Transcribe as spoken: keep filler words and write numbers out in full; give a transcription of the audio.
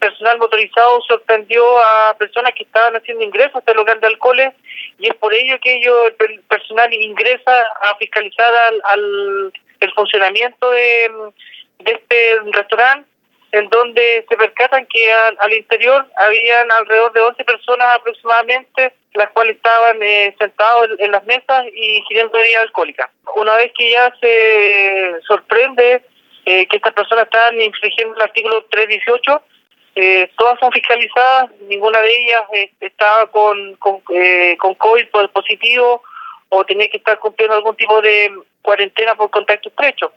personal motorizado sorprendió a personas que estaban haciendo ingresos a este local de alcoholes, y es por ello que ellos, el personal ingresa a fiscalizar al, al el funcionamiento de, de este restaurante, en donde se percatan que al, al interior habían alrededor de once personas aproximadamente, las cuales estaban eh, sentados en, en las mesas y ingiriendo bebida alcohólica. Una vez que ya se sorprende eh, que estas personas estaban infringiendo el artículo trescientos dieciocho, eh, todas son fiscalizadas, ninguna de ellas eh, estaba con, con, eh, con COVID positivo o tenía que estar cumpliendo algún tipo de cuarentena por contacto estrecho.